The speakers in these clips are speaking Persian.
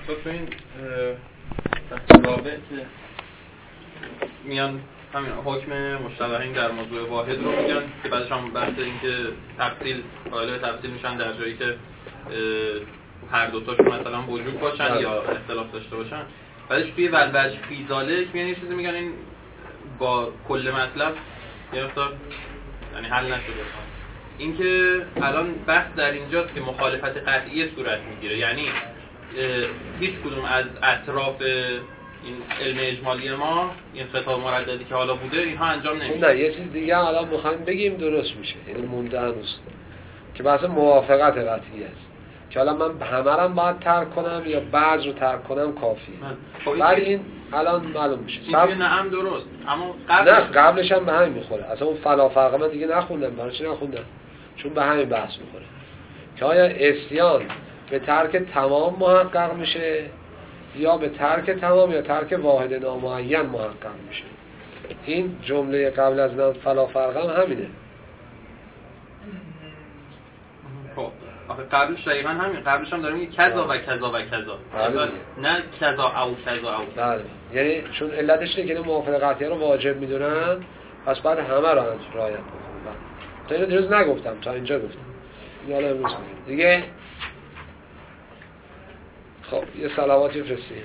تو این بحث رابع که میان همین حکم مشتبهین در موضوع واحد رو میگن که بعدش هم بحث این که تفصیل قائل تفصیل میشن در جایی که هر دوتاشون مثلا وجود باشن یا اختلاف داشته باشن. بعدش توی ولوجه فیزاله که میان یه چیزی میگن این با کل مطلب یه مقدار یعنی حل نشده. این که الان بحث در اینجاست که مخالفت قطعی صورت میگیره، یعنی هیچ کدوم از اطراف این علم اجمالی ما این خطاب مرددی که حالا بوده اینها انجام نمیشه. نه یه چیز دیگه الان میخوایم بگیم درست میشه، یعنی مونده هنوز که بحث موافقت قطعی است که حالا من همه رو باید ترک کنم یا بعض رو ترک کنم کافیه. ولی این الان معلوم میشه. این نعم درست، اما قبلش هم به همین میخوره. اصلا اون فلا فرق من دیگه نخوندم. برای چی نخوندم؟ چون به همین بحث میخوره که آیا اسیان به ترک تمام محقق میشه یا به ترک تمام یا ترک واحد نامعین محقق میشه. این جمله قبل از من فلا فرق هم همینه. خب آخه قبلش دقیقا همین، قبلش هم داریم میگه کذا و کذا و کذا، نه کذا او کذا او. بله، یعنی چون علتش اینه که موافقت قطعی رو واجب میدونن، پس بعد همه رو رعایت بکنن. تا اینو دیروز نگفتم، تا اینجا گفتم. حالا امروز دیگه خب یه صلواتی فرستیم.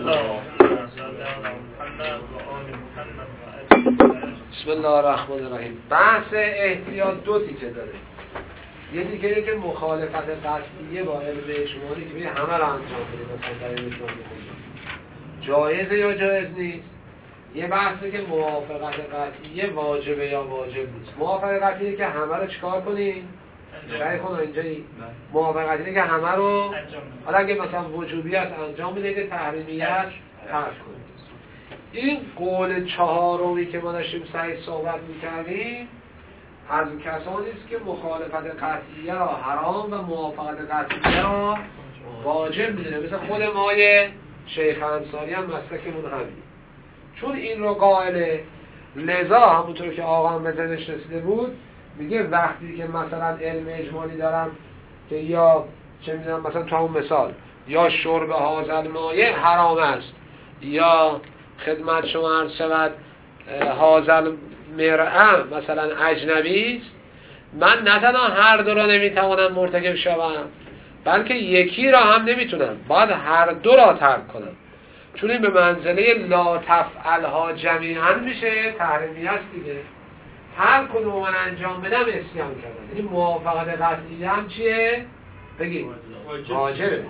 بسم الله الرحمن الرحیم. بحث احتیاط دو تیکه داره. یه تیکه که مخالفت قطعیه با علم اجمالی که همه رو انجام بده، مثلا در علم اجمالی جایزه یا جایز نیست. یه بحثه که موافقت قطعیه واجبه یا واجب نیست. موافقت قطعیه که همه رو چیکار کنیم؟ سعی کن اینجایی موافقت اینه که همه رو حالا اگه مثلا وجوبیت انجام بده که تحریمیت ترک کنید. این قول چهارمی که ما داشتیم سعی صحبت میکردیم از کسانی است که مخالفت قطعیه را حرام و موافقت قطعیه را واجب میدونه. مثل خود مای شیخ انصاری هم مسلکمون همین، چون این رو قائله. لذا همونطور که آقا هم به ذهنش رسیده بود میگه وقتی که مثلا علم اجمالی دارم که یا چه میدونم مثلا تو همون مثال یا شرب هازل مایه حرام است یا خدمت شما عرض شود هازل مرعه مثلا اجنبی است، من نه تنها هر دو را نمیتوانم مرتکب شوم بلکه یکی را هم نمیتونم، باید هر دو را ترک کنم، چون این به منزله لا تفعلها جمیعا میشه، تحریمی است دیگه. هر کدوم من انجام بدم اسیان کردم. یعنی موافقت قطعی هم چیه؟ بگید واجبه.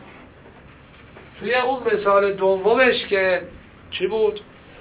توی اون مثال دومش که چی بود؟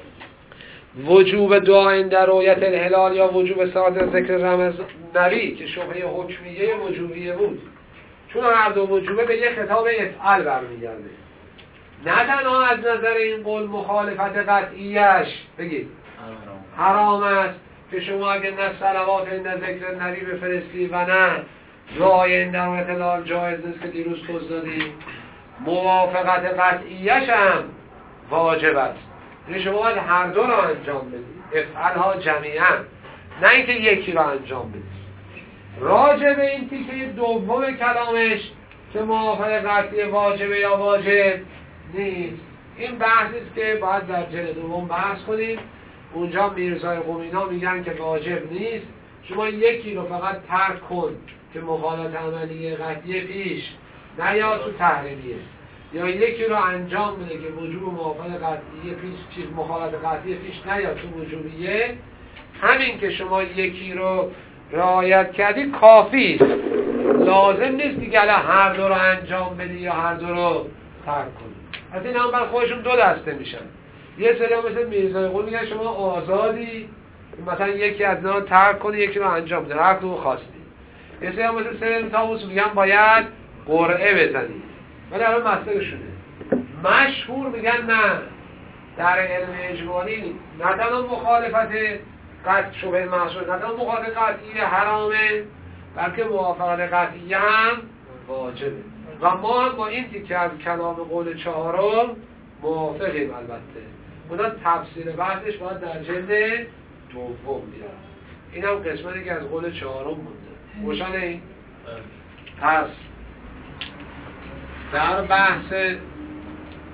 وجوب دعا در رؤیت الهلال یا وجوب ساعت ذکر رمز نبی که شبهه حکمیه وجوبیه بود، چون هر دو وجوبه به یه خطاب افعال برمیگرده. نه تنها از نظر این قول مخالفت قطعیش بگید حرام است که شما اگه نه صلوات نه ذکر نبی بفرستی و نه دعای در اطلاع جایز نیست که دیروز توضیح دادیم، موافقت قطعیش هم واجب است. یعنی شما باید هر دو را انجام بدید، افعالها جمیعا، نه اینکه یکی را انجام بدید. راجع به این تیکه دوم کلامش که موافقت قطعی واجبه یا واجب نیست، این بحثی است که باید در جلد دوم بحث کنیم. اونجا میرزای قمینا میگن که واجب نیست، شما یکی رو فقط ترک کن که مخالفت عملی قطعی پیش نه یا تو تحریمیه، یا یکی رو انجام بده که وجوب موافقت قطعی پیش مخالفت قطعی پیش نه یا تو وجوبیه. همین که شما یکی رو رعایت کردی کافی است، لازم نیست دیگه هر دو رو انجام بدی یا هر دو رو ترک کنی. از این هم بر خودشون دو دسته میشن. یه سری هم مثل میرزای قول میگن شما آزادی مثلا یکی از اینا رو ترک کنی یکی رو انجام بده هر کدوم خواستی. یه سری هم مثل سری طاووس میگن باید قرعه بزنی، ولی الان مسئله‌شونه. مشهور میگن نه، در علم اجمالی نه تنها مخالفت قطع شبه محصول نه تنها مخالفت قطعی حرامه بلکه موافقت قطعی هم واجبه. و ما هم با این تیکه از کلام قول چهارم موافقیم. البته اونا تفسیر بحثش باید در جلد دوم بیاد. این هم قسمتی که از قول چهارم مونده. روشنه این؟ پس در بحث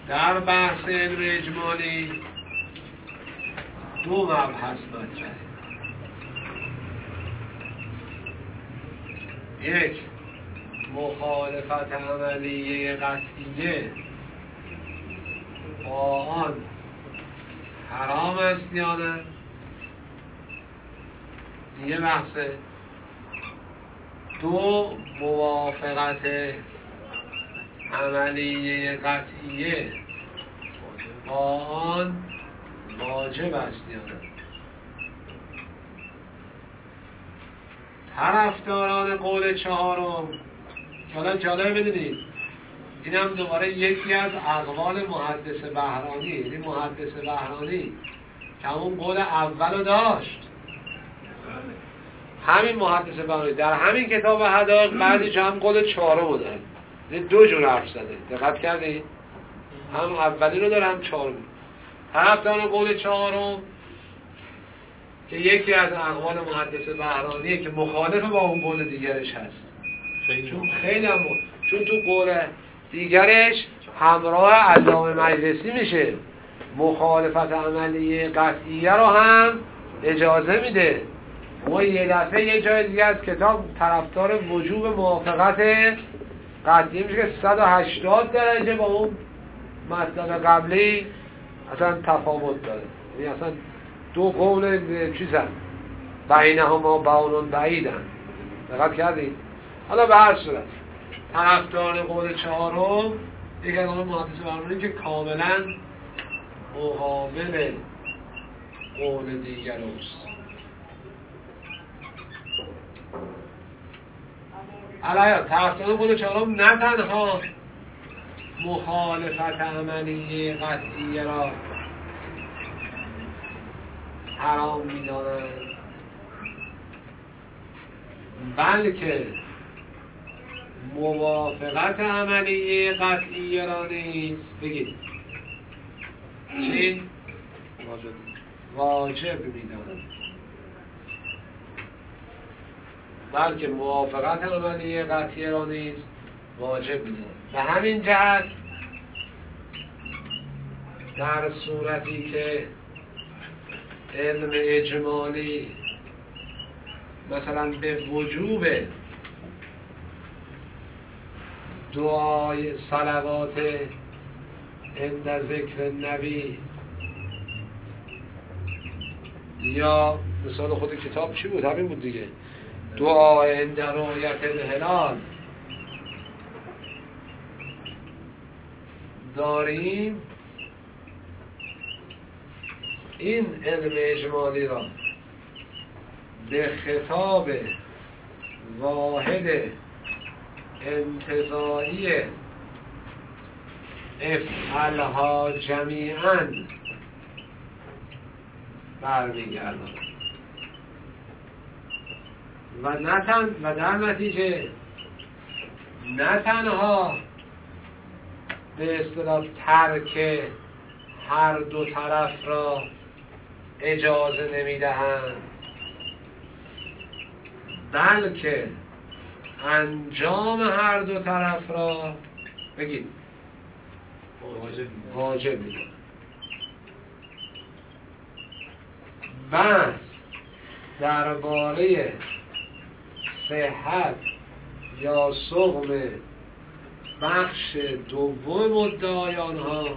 در بحث علم اجمالی دو مبحث مطرحه. یک، مخالفت عملیه قطعیه با آن حرام است یا نه، یه بحثه. دو، موافقت عملیه قطعیه با آن واجب است یا نه. طرفداران قول چهارم که حالا جالب بدونید این هم دوباره یکی از اقوال محدث بهرانی، یعنی محدث بهرانی که همون قول اولو داشت، همین محدث بهرانی در همین کتاب حدائق بعدش هم قول چهارم داره، یعنی دو جور حرف زده. دقت کردید؟ هم اولی رو داره هم چهارم. طرفداران قول چهارم که یکی از اقوال محدث بهرانیه که مخالف با اون قول دیگرش هست، چون تو قول دیگرش همراه علامه مجلسی میشه، مخالفت عملیه قطعیه رو هم اجازه میده. ما یه دفعه یه جای دیگه از کتاب طرفدار وجوب موافقت قطعیه میشه که 180 درجه با اون مطلب قبلی اصلا تفاوت داره، یعنی اصلا دو قول چیزن بینهما بعون بعیدن. دقت کردید؟ حالا به هر صورت طرفدار قول چهارم یک از اون محدث بهرانی که کاملا مقابل قول دیگر است. علیه طرفدار قول چهارم نه تنها مخالفت عملیه قطعیه را حرام می‌دانند، بلکه موافقت عملیه قطعیه را نیز بگید چی؟ واجب می‌دانند. بلکه موافقت عملیه قطعیه را نیز واجب می‌دانند. به همین جهت در صورتی که علم اجمالی مثلا به وجوب دعای صلوات عند ذکر نبی یا مثال خود کتاب چی بود؟ همین بود دیگه، دعای عند رؤیت الهلال داریم، این علم اجمالی را به خطاب واحد انتزاعی افعلها جمیعا برمیگرداند و در نتیجه نه تنها به اصطلاح ترک هر دو طرف را اجازه نمیدهند، بلکه انجام هر دو طرف را بگید واجب میدهند. بس درباره صحت یا سقم بخش دوم مدعایان ها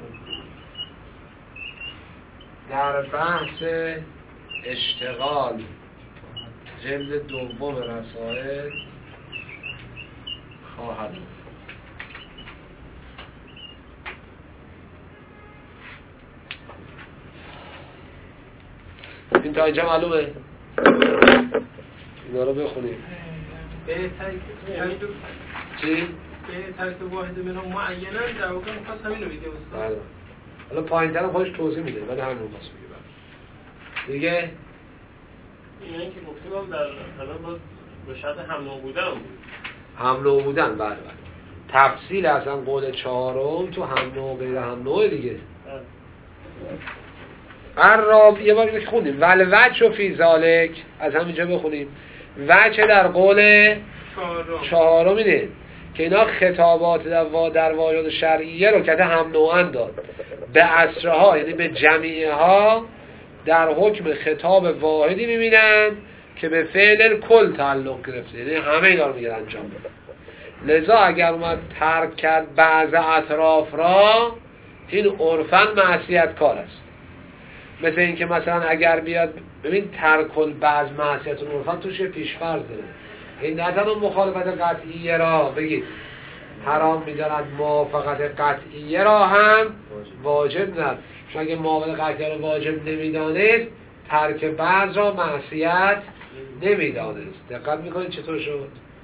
در بحث اشتغال جلد دوم رسائل خواهد بود. این تا اینجا معلومه؟ اینا رو بخونیم. چی؟ به ترک واحد منها معینن در واقع می‌خواست همین رو بگه استاد. حالا پایین‌تر خودش توضیح میده ولی همین رو می‌خواست بگه. دیگه اینایی که گفتیم هم در حالا باز به شرط هم نوع بودن بود. هم نوع بودن بله. تفصیل اصلا قول چهارم تو هم نوع غیر هم نوع دیگه. قرار یه بار اینو خوندیم ولوجه فی ذالک، از همینجا بخونیم. وجه در قول چهارم اینه که اینا خطابات در واجد شرعیه رو کته هم نوعن داد به عصرها، یعنی به جمیعه ها در حکم خطاب واحدی میبینن که به فعل کل تعلق گرفته، یعنی همه اینا رو میگن انجام بده. لذا اگر اومد ترک کرد بعض اطراف را، این عرفاً معصیت کار است. مثل این که مثلا اگر بیاد ببین ترک بعض معصیت عرفاً توش پیش‌فرض داره، این نه تنها مخالفت قطعیه را بگید حرام می‌دارد، موافقت قطعیه را هم واجب نه. چون اگه موافقت قطعیه را واجب نمی‌دانست، ترک بعض را معصیت نمی‌دانست. دقت می‌کنید چطور شد؟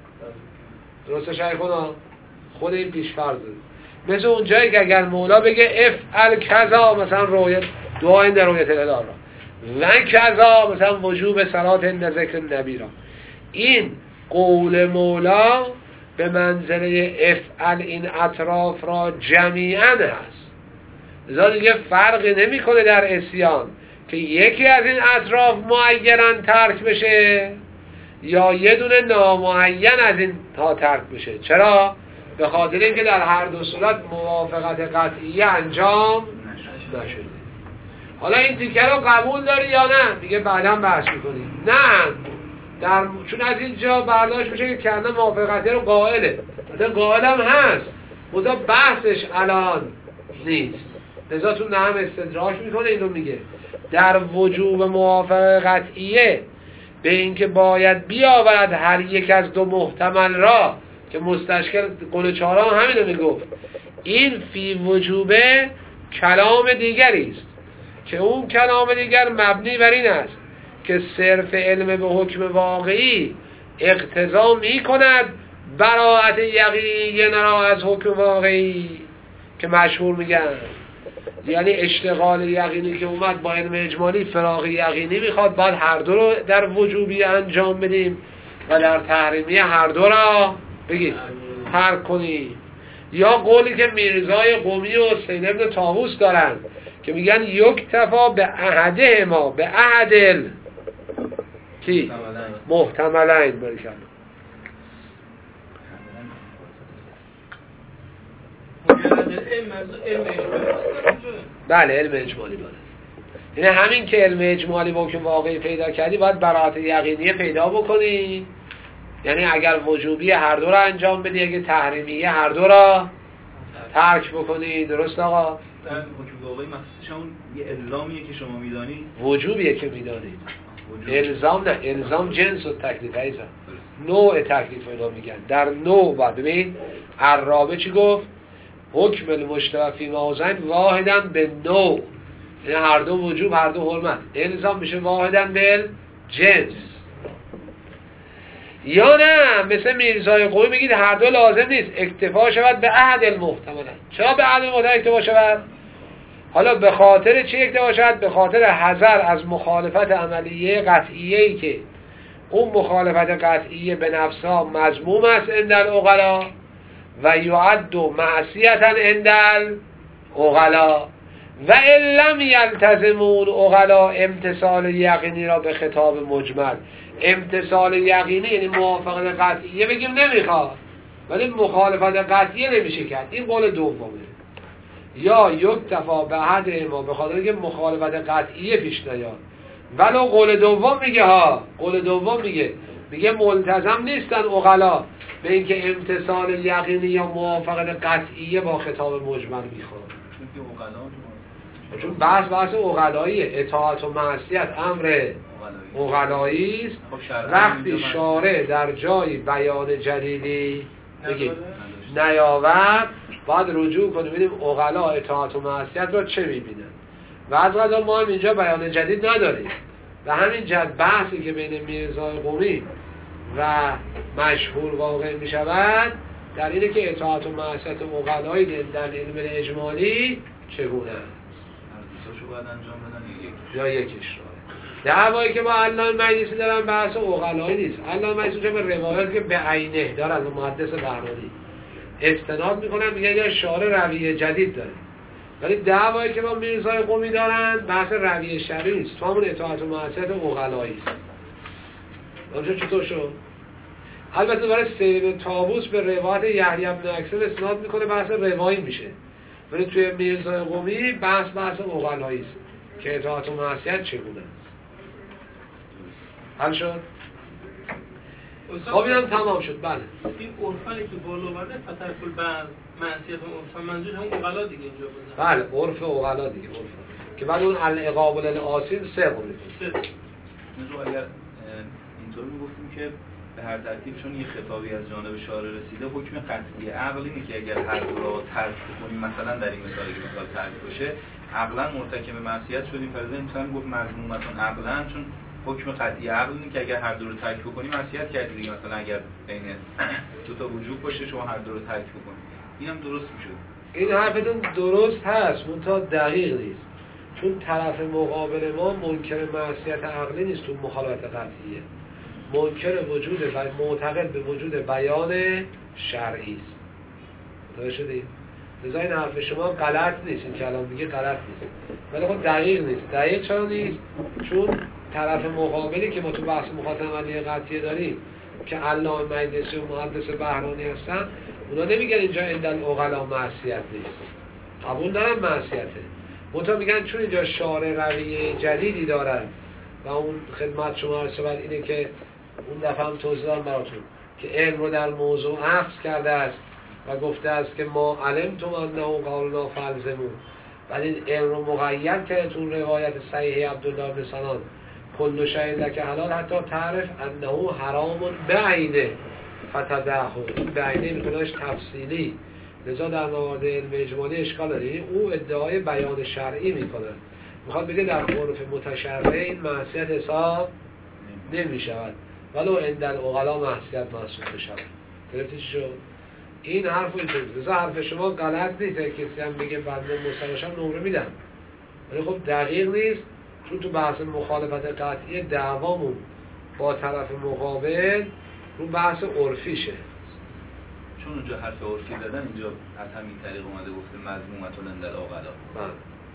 درسته شیخونا؟ خود این پیش‌فرض داره. مثل اون جایی که اگر مولا بگه افعل کذا، مثلا رویت دعای در رویت الهی را، و کذا مثلا وجوب صلات عند ذکر نبی را، این قول مولا به منزله افعل این اطراف را جمیعاً هست. لذا دیگه فرقی نمی‌کنه در عصیان که یکی از این اطراف معیناً ترک بشه یا یه دونه نامعین از این تا ترک بشه. چرا؟ به خاطر اینکه در هر دو صورت موافقت قطعیه انجام نشده. حالا این تیکه رو قبول داری یا نه؟ دیگه بعدا بحث می‌کنیم. نه، چون از اینجا برداشت میشه که کنده موافقت رو قائله، مثلا قائل هم هست، خدا بحثش الان نیست. لذا تو نهم استدراک میکنه، این رو میگه در وجوب موافقت قطعیه به اینکه باید بیاورد هر یک از دو محتمل را که مستشکل قول چهارم همینو میگفت، این فی وجوبه کلام دیگری است که اون کلام دیگر مبنی بر این است که صرف علم به حکم واقعی اقتضا می کند براءت یقینی را از حکم واقعی که مشهور میگن، یعنی اشتغال یقینی که اومد با علم اجمالی فراغ یقینی میخواد، باید هر دو رو در وجوبی انجام بدیم و در تحریمی هر دو را بگید ترک کنیم. یا قولی که میرزای قمی و سید ابن طاووس دارن که میگن یکتفا به احده ما به احدل کی؟ محتملین. برکن بله علم اجمالی باید، یعنی همین که علم اجمالی با حکم واقعی پیدا کردی باید براءت یقینی پیدا بکنی، یعنی اگر وجوبی هر دو را انجام بدی، اگه تحریمیه هر دو را ترک بکنی. درست آقا؟ در حکم واقعی مخصوصش همون یه الزامیه که شما میدانید، وجوبیه که میدانید، الزام نه، الزام جنس و تکلیف ایزا، نوع تکلیف اینا میگن. در نوع باید ببین عرابه چی گفت؟ حکم المشتبه فی موضعین واحداً به نوع، یعنی هر دو وجوب هر دو حرمت، الزام میشه واحداً به جنس. یا نه مثل میرزای قومی میگید هر دو لازم نیست، اکتفا شود به احد المحتمل. چرا به احد المحتمل اکتفا شود؟ حالا به خاطر چی اکتفا شود؟ به خاطر حذر از مخالفت عملیه قطعیه‌ای که اون مخالفت قطعیه به نفسها مذموم است عند العقلا و یعد معصیتا عند العقلا و ان لم یلتزمون عقلا امتثال یقینی را به خطاب مجمل. امتثال یقینی یعنی موافقت قطعیه بگیم نمیخواد، ولی مخالفت قطعیه نمیشه کرد، این قول دومه. یا یکتفا به حد ما به خاطر اینکه مخالفت قطعیه پیش نیاد، ولو قول دوم میگه ها، قول دوم میگه ملتزم نیستن عقلا به اینکه امتثال یقینی یا موافقت قطعیه با خطاب مجمل میخواد، چون بحث عقلاییه. اطاعت و معصیت امر عقلایی است. وقتی شارع در جای بیان جدیدی بگیم نیاورد، باید رجوع کنیم ببینیم عقلا اطاعت و معصیت را چه میبینن. و از قضا ما هم اینجا بیان جدید نداریم و همین جد بحثی که بین میرزای قمی و مشهور واقع میشود در اینه که اطاعت و معصیت عقلایی در علم اجمالی چگونه است یا یکیش را. دعوایی که با علامه مجلسی دارن بحث عقلایی نیست. علامه مجلسی به روایاتی که به عینه دارن و محدث بهرانی استناد میکنن، میگن یا شارع رویه جدید داره، ولی دعوایی که با میرزای قمی دارن بحث رویه شرعی نیست، تو همون اطاعت و معصیت عقلایی است. اونجا چطور شد؟ البته برای سیر طاووس به روایت یحیی بن اکثر اسناد میکنه، بحث روایی میشه، ولی توی میرزای قمی بحث عقلایی است که اطاعت و معصیت چگونه است. حل شد؟ خب اینم تمام شد. بله این عرفانی که بالا اومده فترک البعض معصیت و عرفان منظور همون عقلا دیگه اینجا بزن. بله عرف عقلا دیگه، عرف که بعد اون العقاب للآثین سه قوله مثلا اگر اینطور میگفتیم که به هر ترتیب چون یه خطابی از جانب شارع رسیده، حکم قطعی عقل اینه که اگر هر دو را ترک کنیم، مثلا در این مثالی که مثال ترک باشه عقلا مرتکب معصیت شدیم، فرضاً میتونم گفت مذمومتون عقلا، چون حکم قطعی عقل اینه که اگر هر دو رو ترک بکنیم معصیت کردید دیگه. مثلا اگر بین دو تا وجود باشه شما هر دو رو ترک بکنید، اینم درست میشه. این حرفتون درست هست، منتها دقیق نیست، چون طرف مقابل ما منکر معصیت عقلی نیست، تو مخالفت قطعیه منکر وجود و معتقد به وجود بیان شرعی است. متوجه شدید؟ لذا این حرف شما غلط نیست، این که الان میگه غلط نیست، ولی خب دقیق نیست. دقیق چرا نیست؟ چون طرف مقابلی که ما تو بحث مخاطب عملی قطعیه داریم که علامه مجلسی و محدث بهرانی هستن، اونا نمیگن اینجا عندن عقلا معصیت نیست، قبول دارن معصیته، منتها میگن چون اینجا شارع رویه جدیدی دارن و اون خدمت شما رسول اینه که اون دفعه هم توضیح دارم براتون که علم رو در موضوع عکس کرده است و گفته است که ما علمتم انه قولنا فالزمون، ولی این علم رو مقید کرده تو روایت صحیح عبدالله بن سنان کل شیء لک حلال حتی تعرف انه حرام بعینه فتدعه. این بعینه میکنهش تفصیلی، لذا در موارد علم اجمالی اشکال داره. او ادعای بیان شرعی میکنه، میخواد بگه در عرف متشرع این معصیت حساب نمی شود ولو عند العقلا معصیت محسوب بشود. گرفتی چی شد؟ این حرف رو اینطور لذا حرف شما غلط نیست، کسی هم بگه بنده مستقشم نمره میدم، ولی خب دقیق نیست، چون تو بحث مخالفت قطعی دعوامون با طرف مقابل رو بحث عرفیشه، چون اونجا حرف عرفی زدن، اینجا از همین طریق اومده گفته مذمومتون عند العقلا.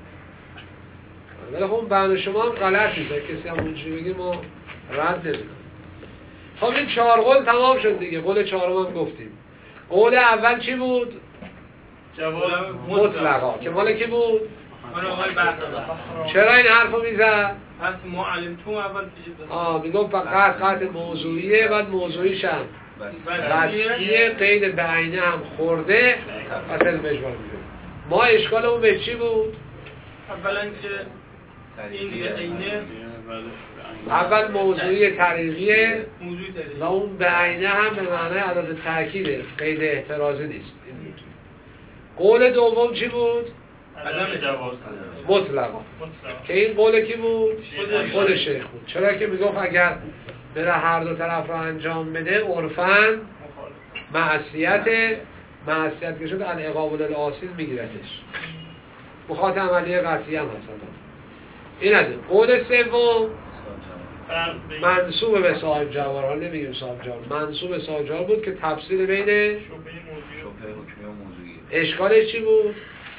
ولی خب بحث شما هم غلط نیست، کسی هم اونجوری بگه ما رد نمیدیم. خب این 4 قول تمام شد دیگه. قول 4م هم گفتیم. قول اول چی بود؟ جواب مطلقا که مال کی بود؟ من آقای بحث چرا این حرفو میزد؟ پس معلمتون اول پیش میگم فقط قطع موضوعیه، بعد موضوعیش هم بسیه، قید بعینه هم خورده و سلم اجمال میده. ما اشکالمون به چی بود؟ اولا که این بعینه اول موضوعی طریقیه و اون بعینه هم به معنی عدد تأکیده، قید احترازی نیست. قول دوم چی بود؟ عدم جواز مطلقا که این قول کی بود؟ قول شیخ بود. چرا که میگفت اگر بره هر دو طرف رو انجام بده عرفاً معصیت که شد العقاب للآثین میگیرتش. مخاطب عملی قطعی هم هست. این از قول سوم منصوب به صاحب جوار، حالا نمیگیم صاحب جوار، منصوب به صاحب جوار بود که تفصیل بین شبهه حکمی و موضوعی. اشکالش چی بود؟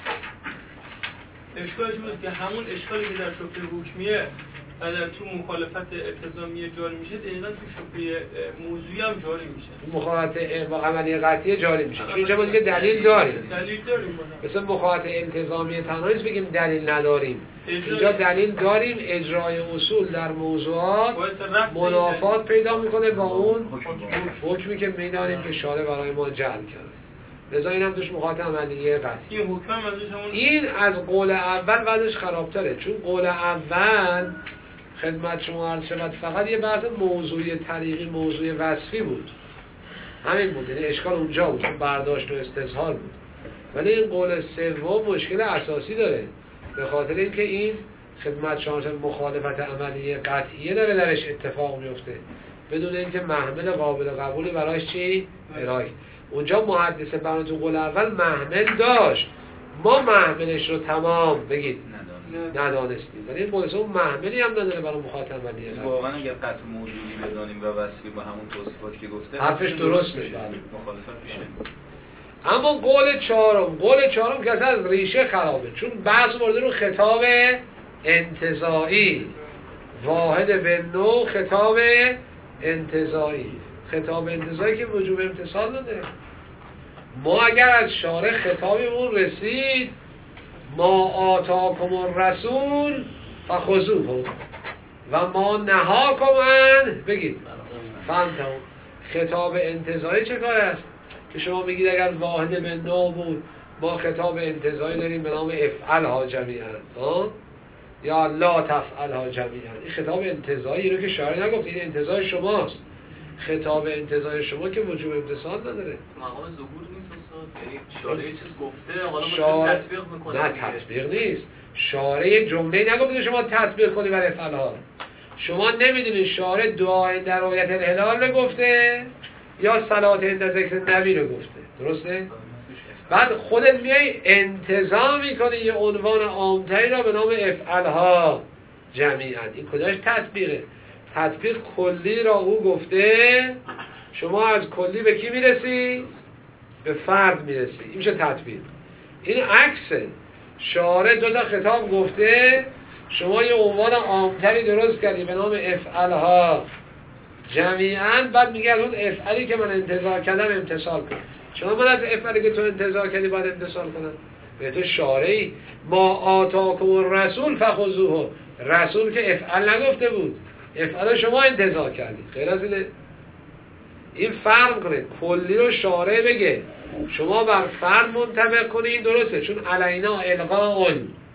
اشکالش بود که همون اشکالی که در شبهه حکمیه و در تو مخالفت التزامیه جاری میشه، دقیقاً تو شبهه موضوعی هم جاری میشه. تو مخالفت با عملی قطعی جاری میشه. چون اینجا ما دیگه دلیل داریم. مثلا مخالفت التزامیه تنها نیست بگیم دلیل نداریم. اینجا دلیل داریم، اجرای اصول در موضوعات منافات پیدا میکنه با اون حکمی که میدانیم که شارع برای ما جعل کرده. لذا این هم توش مخاطب عملیه قطعی. این از قول اول بعدش خرابتره، چون قول اول خدمت شما عرض شود فقط یه بحث موضوعی طریقی، موضوعی وصفی بود، همین بود، یعنی اشکال اونجا بود، چون برداشت و استظهار بود. ولی این قول سوم مشکل اساسی داره، به خاطر اینکه این خدمت شما مخالفت عملی قطعیه داره درش اتفاق میفته بدون اینکه محمل قابل قبولی برایش چی؟ ارائه. اونجا محدث برای تو قول اول محمل داشت، ما محملش رو تمام بگید ندانستیم، ولی این قول اون محملی هم نداره برای مخاطب عملی. واقعا اگر قطع موجودی بدانیم و وصفی با همون توصیفاتی که گفته حرفش درسته، مخالفت میشه. اما قول چهارم که از ریشه خرابه، چون بعض مورد رو خطاب انتزاعی، واحد به نوع خطاب انتزاعی، خطاب انتزاعی که وجوب امتثال نداره. ما اگر از شارع خطابمون رسید ما آتاکم الرسول فخذوه و ما نهاکم عنه بگید فانتهوا. خطاب انتزاعی چه کار است؟ که شما میگید اگر واحد به نو بود ما خطاب انتزاعی داریم به نام افعلها جمیعا یا لا تفعلها جمیعا. این خطاب انتزاعی رو که شارع نگفت، این انتزاع شماست. خطاب انتزاع شما که وجوب امتثال نداره. مقام ظهور نیست استاد، یعنی شارع چیز گفته حالا شارع تطبیق میکنه. نه تطبیق نیست. شارع جمله نگفته شما تطبیق کنی برای افعلها. شما نمیدونید شارع دعای در رؤیت الهلال رو گفته یا صلات عند ذکر نبی رو گفته، درسته؟ بعد خودت میای انتزاع میکنی یه عنوان عامتری را به نام افعلها جمیعا. این کجاش تطبیقه؟ تطبیق کلی را او گفته، شما از کلی به کی میرسی؟ به فرد میرسی. این میشه تطبیق. این عکسه. شارع دو تا خطاب گفته، شما یه عنوان عامتری درست کردی به نام افعلها جمیعا، بعد میگه از اون افعلی که من انتزاع کردم امتثال کن. شما من از افعلی که تو انتزاع کردی باید امتثال کنم؟ به تو شارعی ما آتاکم الرسول فخذوه، رسول که افعل نگفته بود، افعل شما انتزاع کردی. غیر از اینه. این فرق کنه. کلی رو شارع بگه شما بر فرد منطبق کنی، این درسته، چون علینا الغاء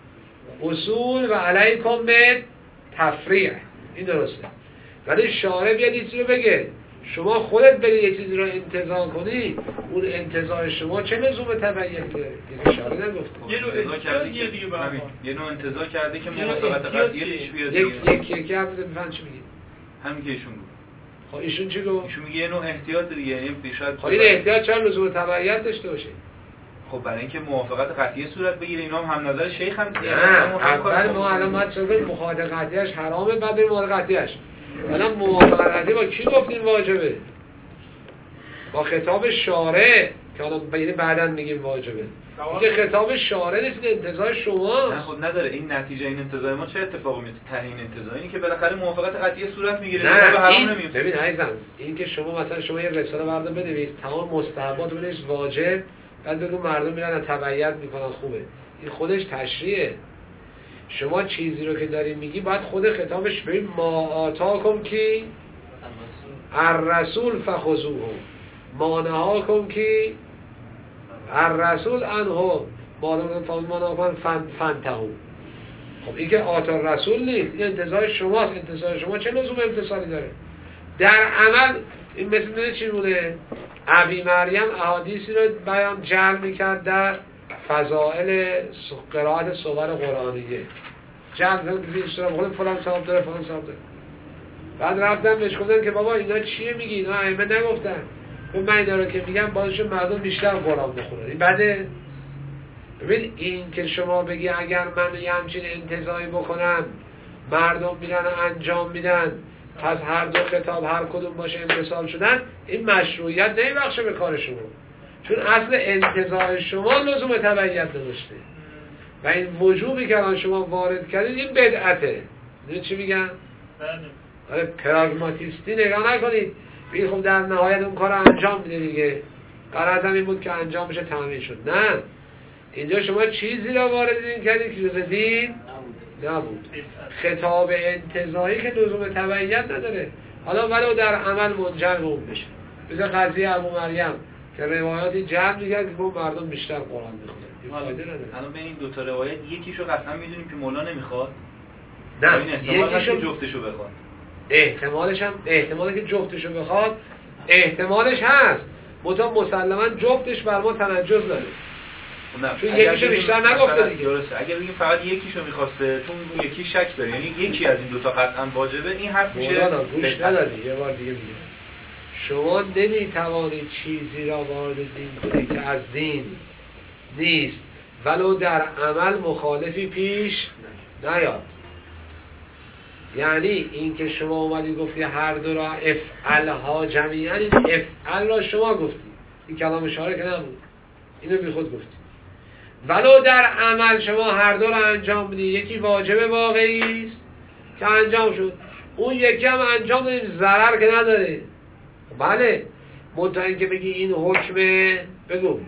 اصول و علیکم به تفریع، این درسته. ولی شارع بیاد این چیزی رو بگه شما خودت بری یه چیزی رو انتزاع کنی، اون انتزاع شما چه لزوم تبعیت داره؟ یه شارع نگفت. یه نوع انتزاعیه دیگه برای یه نوع انتزاع کرده که موافقت قضیه پیش بیاد. یکی هم بفهم چی میگه؟ همین که ایشون بود. خب ایشون چی گفت؟ ایشون میگه یه نوع احتیاط دیگه، یعنی بیشتر خب این احتیاط چرا لزوم تبعیت داشته باشه؟ خب برای اینکه موافقت قطعی صورت بگیره. اینا هم نظر شیخ هم دیگه. اول ما الان باید صورت مخالفت قطعیش حرامه، بعد بریم موافقت قطعیش. الان موافقت قطعی با کی گفتیم واجبه؟ با خطاب شارع که الان بعداً میگیم واجبه. این خطاب شارع نیست، انتزاع شما. نه خب نداره. این نتیجه این انتزاع ما چه اتفاقی میفته؟ تعیین انتزاع اینی که بالاخره موافقت قطعی صورت میگیره. نه حرام نمیفته. ببین عزیزم، این که شما مثلا شما یه رساله بردار بنویس تمام مستحبات بنویس واجب، بعد بگو مردم میرن تبعیت میکنن خوبه، این خودش تشریعه. شما چیزی رو که داری میگی باید خود خطابش ببین ما آتاکم کی الرسول فخذوه ما نهاکم کی الرسول عنه ما نهاکم فانتهوا. خب این که آتا رسول نیست، این انتزاع شماست. انتزاع شما چه لزوم امتثالی داره؟ در عمل این مثل چی بوده؟ ابی مریم احادیثی رو بیان جمع میکرد در فضائل قرائت صور قرآنیه، جمع میکرد فلان ثواب داره فلان ثواب داره. بعد رفتم بهش گفتم که بابا اینا چیه میگی؟ اینا ائمه نگفتن. من اینا رو که میگم بازش مردم بیشتر قرآن بخونن. این بده. ببین این که شما بگی اگر من یه همچین انتزاعی بکنم مردم میرن انجام میدن، پس هر دو خطاب هر کدوم باشه امتثال شدن، این مشروعیت نمیبخشه به کار شما، چون اصل انتزاع شما لزوم تبعیت نداشته و این وجوبی که الان شما وارد کردید این بدعته. نه چی میگن؟ آره پراگماتیستی نگاه نکنید بگید خب در نهایت اون کار انجام میده دیگه، غرضم این بود که انجام بشه تامین شد. نه، اینجا شما چیزی را وارد دین کردید که جز دین نبود. خطاب انتزاعی که لزوم تبعیت نداره، حالا ولو در عمل منجر به اون بشه. مثل قضیه ابو مریم که روایاتی جمع می‌کرد که مردم بیشتر قرآن می‌خونن. این فایده نداره. الان به این دو تا روایت یکیشو قطعا می‌دونیم که مولا نمیخواد. نه، یکیشو جفتشو بخواد. احتمالی که جفتشو بخواد احتمالش هست. مسلماً جفتش بر ما تنجز داره. چون یکیشو بیشتر نگفته دیگه. درسته. اگر بگیم فقط یکیشو می‌خواسته چون یکی شک داره، یعنی یکی از این دو تا قطعا واجبه، این حرف میشه. گوش ندادی. یه بار دیگه میگم شما نمیتوانید چیزی را وارد دین کنید که از دین نیست ولو در عمل مخالفی پیش نیاد. یعنی این که شما اومدی گفتی هر دو را افعلها جمیعا، این افعل را شما گفتی، این کلام شارع که نبود، اینو بی خود گفتی. ولو در عمل شما هر دو را انجام بدید، یکی واجب واقعی است که انجام شد، اون یکی هم انجام بدید ضرر که نداره، بله منتها اینکه بگی این حکمه بگو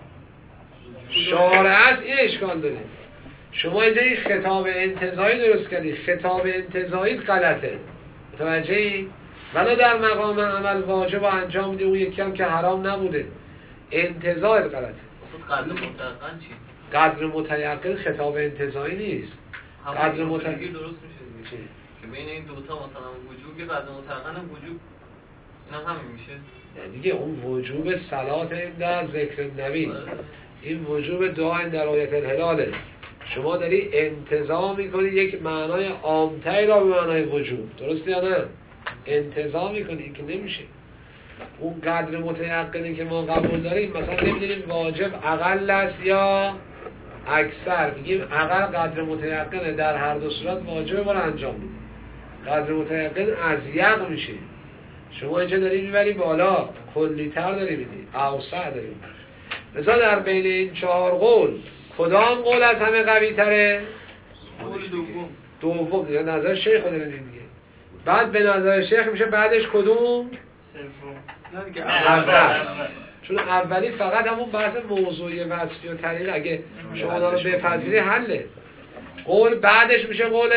شارع است، این اشکال داره. شما اینجا این خطاب انتزاعی درست کردی، خطاب انتزاعی غلطه، متوجهی؟ ولی در مقام عمل واجب انجام میدی، اون یکی هم که حرام نبوده، انتزاع غلطه. قدر متعقل چی؟ قدر متیقن خطاب انتزاعی نیست. قدر متیقن درست میشه دیگه که بین این دوتا مثلا وجوب یه قدر متعقل هم وجوب، این هم همین میشه دیگه. اون وجوب صلات این در ذکر نبی، این وجوب دعا در آیت الهلاله. شما داری انتزاع میکنی یک معنای عامتری را به معنای وجوب، درسته یا نه؟ انتزاع میکنی، این که نمیشه. اون قدر متیقنی که ما قبول داریم، مثلا نمیدونیم واجب اقل است یا اکثر، میگیم اقل قدر متیقنه، در هر دو صورت واجب ما رو انجام میده. قدر متیقن اضیق میشه، شما اینجا داری میبری بالا، کلی تر داری میدی، اوسع داری میدی. مثلا در بین این 4 قول کدام قول از همه قوی تره؟ قول دوم دیگه، نظر شیخ رو دارید دیگه. بعد به نظر شیخ میشه بعدش کدوم؟ نه دیگه اول. چون اولی فقط همون بحث موضوعی وصفی و طریق، اگه شما دارو بپذیری حله. قول بعدش میشه قول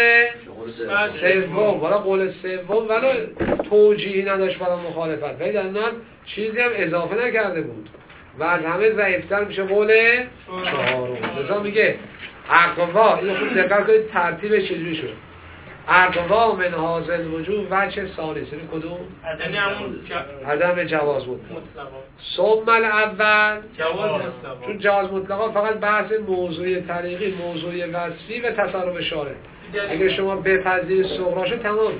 سوم، ولی قول سوم ولی توجیهی نداشت برای مخالفت، ولی در نان چیزی هم اضافه نکرده بود و از همه ضعیفتر میشه قول چهارم. لذا میگه اقوا، اینو خوب دقت کنید ترتیب چجوری شد. اقوا من حاصل وجود وجه ثالث کدوم؟ عدم جواز مطلق. ثم الاول جواز مطلق. چون جواز مطلقا فقط بحث موضوعی طریقی، موضوعی وصفی و تصرف شارع. اگه شما بپذیرید صغراشو تمامه.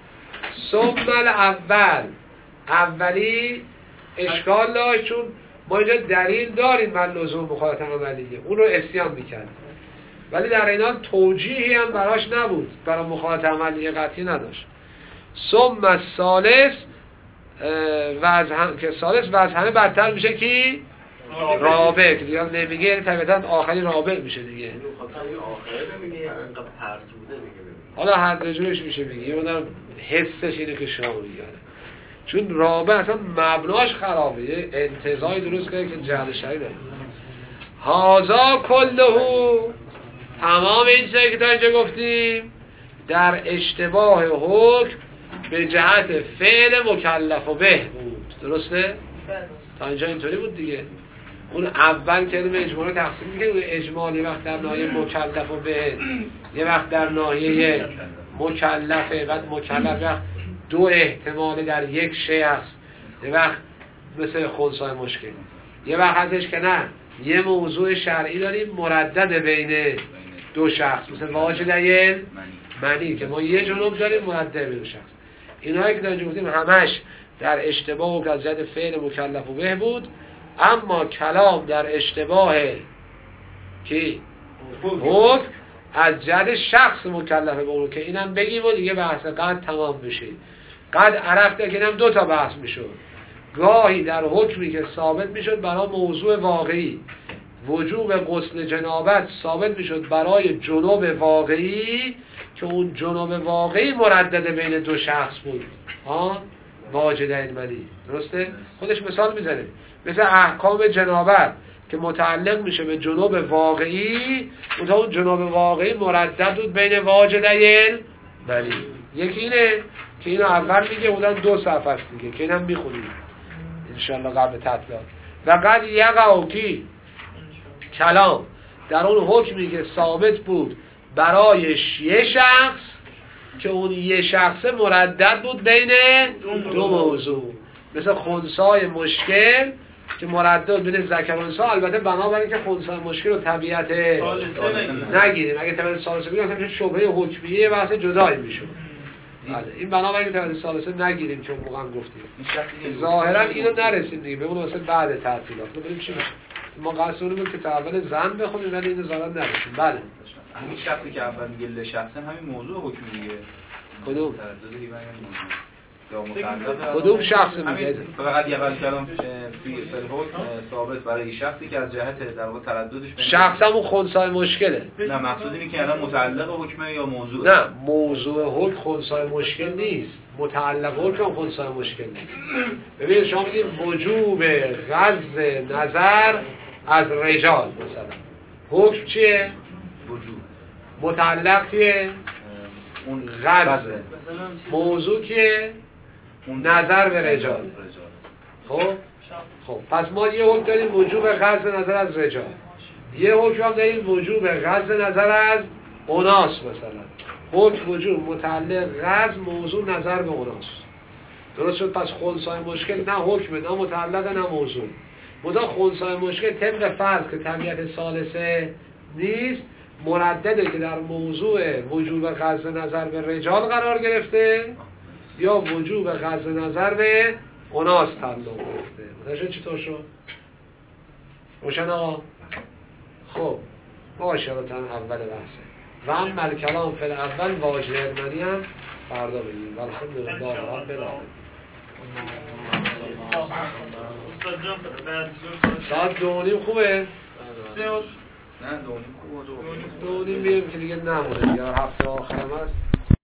ثم الاول، اولی اشکال داشت چون ما اینجا دلیل داریم بر لزوم مخالفت عملیه، اون رو اسیان میکرد، ولی در این حال توجیهی هم براش نبود، برای مخالفت عملیه قطعی نداشت. ثم الثالث که ثالث و از همه بدتر میشه کی؟ رابع، که دیگه نمیگه، یعنی طبیعتا آخری رابع میشه دیگه. حالا هر جورش میشه بگی، یه مدام حسش اینه که شما میگه، چون رابع اصلا مبناش خرابه، یه انتزاعی درست کنه که جهل شرعی داره. هازا کلهو، تمام این چیزایی که تا اینجا گفتیم در اشتباه حکم به جهت فعل مکلف و به بود، درسته؟ تا اینجا اینطوری بود دیگه. اون اول کلمه اجمالی تقسیم میکنه، اون اجمالی وقت در ناحیه مکلف و به، یه وقت در ناحیه مکلفه، بعد مکلف وقت دو احتمال در یک شیء است، یه وقت مثل خنثی مشکل، یه وقت هستش که نه یه موضوع شرعی داریم مردد بین دو شخص، مثل واجدین منی که ما یه جنوب داریم مردد بین دو شخص. اینهایی که در اینجا گفتیم همش در اشتباه و گذشت فعل مکلف و به بود، اما کلام در اشتباه کی؟ حکم از جهت شخص مکلف به اون، که اینم بگیم و دیگه بحث قد تمام بشه. قد عرفته که اینم 2 تا بحث میشد، گاهی در حکمی که ثابت میشد برای موضوع واقعی، وجوب غسل جنابت ثابت میشد برای جنوب واقعی که اون جنوب واقعی مردد بین 2 شخص بود، واجدین منی، درسته؟ خودش مثال میزنه، مثل احکام جنابت که متعلق میشه به جنوب واقعی، اون جنوب واقعی مردد بود بین واجدین منی. یکی اینه که اینو اول میگه، اونم 2 صفحه است دیگه که اینم میخونیم انشالله قبل تطبیق. و قد یقع کی کلام در اون حکمی که ثابت بود برای یه شخص که اون یه شخص مردد بود بین 2 موضوع، مثل خنثی مشکل که مردد بین ذکر و انثی، البته بنابراین که خنثی مشکل رو طبیعت نگیریم، اگه طبیعت ثالثه بگیریم مثلا شبهه حکمیه بحث جدایی میشه. این بنابراین که طبیعت ثالثه نگیریم چون موقع گفتیم ظاهرا اینو نرسیم دیگه، بمونه مثلا بعد تعطیلات ببینیم چی میشه. ما قصدمون بود که تا اول زن بخونیم ولی اینو ظاهرا نرسیم. بله همین شخصی که اول میگه لشخصن همین موضوع حکمیه. کدوم؟ کدوم شخص میگه؟ فقط یه قضیه کلام فی حکم ثابت برای شخصی که از جهت در واقع ترددش شخص همون خنثی مشکله. نه مقصود اینه که الان متعلق حکمه یا موضوع؟ نه موضوع حکم خنثی مشکل نیست. متعلق حکم خنثی مشکل نیست. ببینید شما میگید وجوب غض نظر از رجال مثلا، حکم چیه؟ وجوب. متعلق کیه؟ اون غض. موضوع کیه؟ نظر به رجال. خب پس ما یه حکم داریم وجوب غض نظر از رجال، یه حکم داریم وجوب غض نظر از اناس مثلا. حکم وجوب متعلق غض، موضوع نظر به اناس. درست شد؟ پس خنثی مشکل نه حکم نه متعلق نه موضوع. مدا خنثی مشکل طبق فرض که طبیعت ثالثه نیست، مردده که در موضوع وجوب غض نظر به رجال قرار گرفته یا وجوب غض نظر به اناس تعلق گرفته. متوجه چطور شد؟ روشن آقا؟ خب باشه تا اول بحثه و هم کلام فی الاول واجه علمانی هم فردا بگیم. الحمدلله رب العالمین. ساعت 2:30 خوبه؟ 3 نه 2:30 خوبه. 2:30 بیریم که دیگه نمونه، یا هفته آخرم هست.